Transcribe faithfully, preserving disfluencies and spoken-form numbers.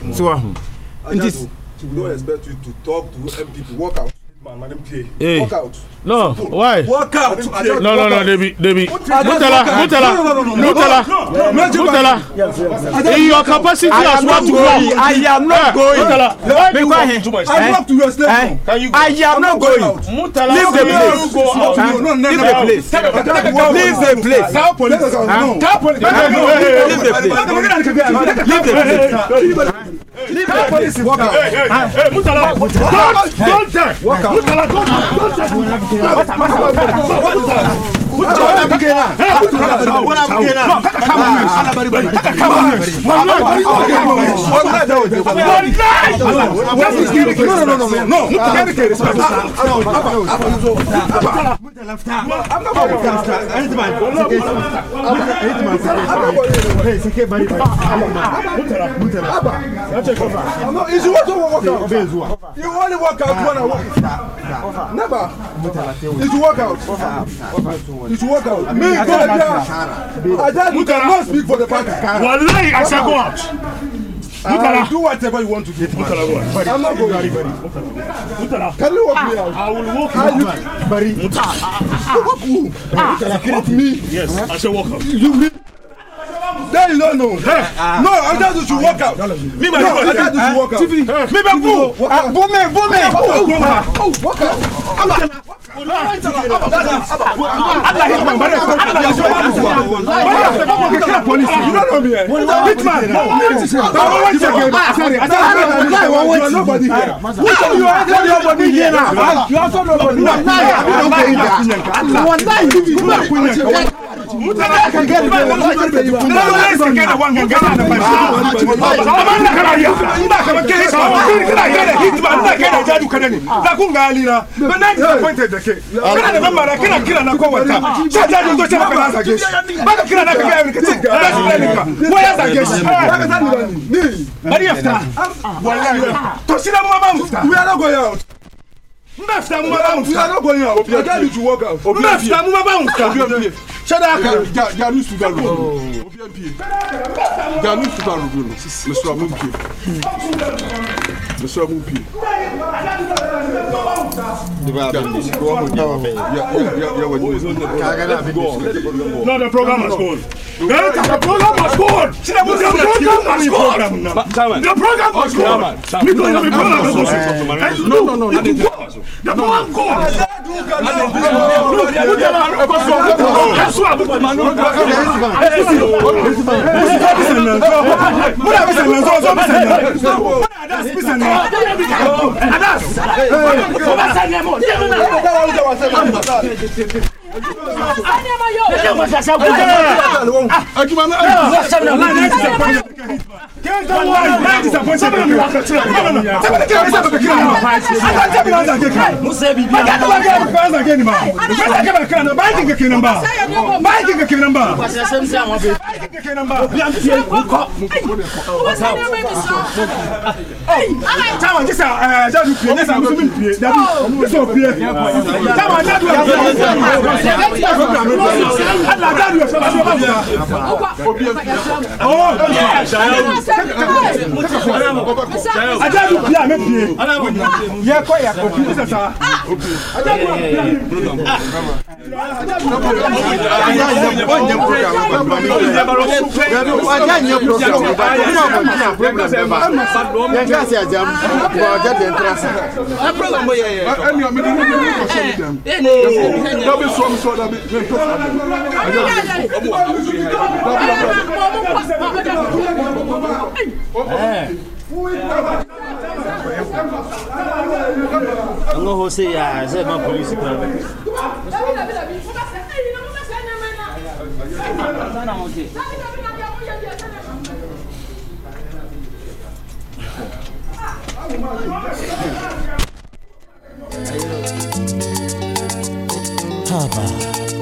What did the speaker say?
So, this we don't expect you to talk to M P. Walk out. Hey. Walk out. No, why? Walk out. No, no, no, Debbie, Debbie. Mutala, Mutala, Mutala, Mutala. In your capacity as well to walk. I am not going. Mutala, why do you walk too much? I walk to your station. Can you go? I am not going. Mutala, Leave the place. go out. Leave the place. Leave the place. Tell police. Leave the place. Leave the place. Leave the police. Walk out. Hey, Mutala, don't dare. Walk out. Mutala, don't dare. What am You only walk out when I walk. Never. Did you walk out? Did you walk out? Me, go there. I just you cannot speak for the party. Wallahi, I shall go out. Uh, do whatever you want to do. Mutala, I'm not going. Mutala, Can you walk me out? I will walk Are you? Bari. Walk who? Walk me. Yes, I shall walk out. You me? There is no no. No, I just you should walk out. Me, my no, I just you should walk out. Me, my boo. Woman, woman. Oh, walk out. Allah Hitman, Allah Hitman, police. You don't know me. Hitman. Sorry, I said nobody here. You are nobody here now. You are nobody. Mutala can get it. No, let's get a one can get it. We are not going out. Mafta mu bounce. We are not going out. We are going to walk out. Mafta mu bounce. Shut up. Ganu Sugaru. O B M P. Ganu Sugaru. Mister Amumpi. Mister Amumpi. No, the program has gone. The program has gone. The program has gone. The program has gone. No, no, no. The program gone. I'm going to say, I said, my police. Papa.